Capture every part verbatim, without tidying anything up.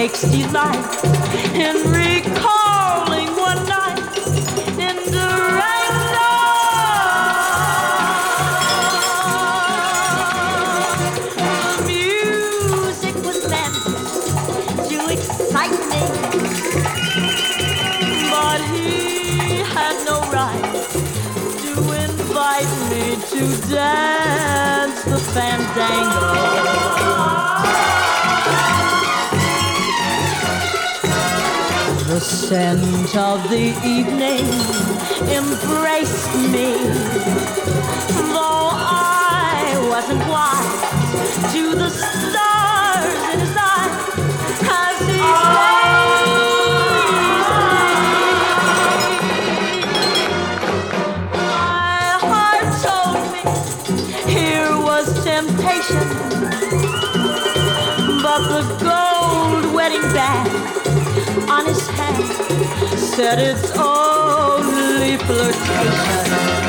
takes delight in recalling one night in Durango. The music was meant to excite me, but he had no right to invite me to dance the fandango. The scent of the evening embraced me, though I wasn't wise to the stars in his eyes as he pleased me. My heart told me here was temptation, but the gold wedding band on his hand said it's only flirtation.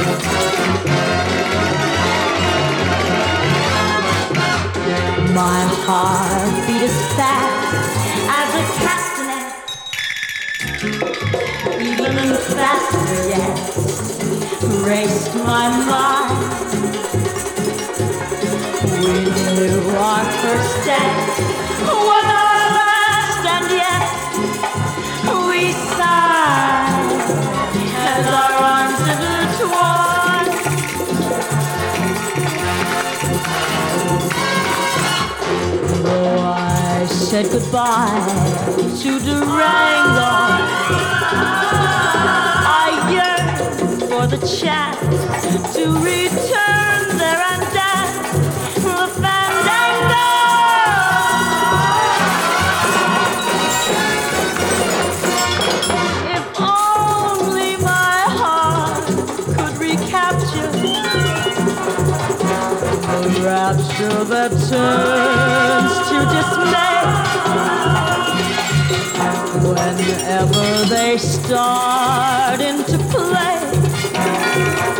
My heart beat as fast as a castanet, even faster yet raced my mind. We knew our first dance was our last, and yet we sighed as our arms intertwined. Though I said goodbye to Durango, I yearned for the chance to return there and dance the fandango. Rapture that turns to dismay whenever they start into play.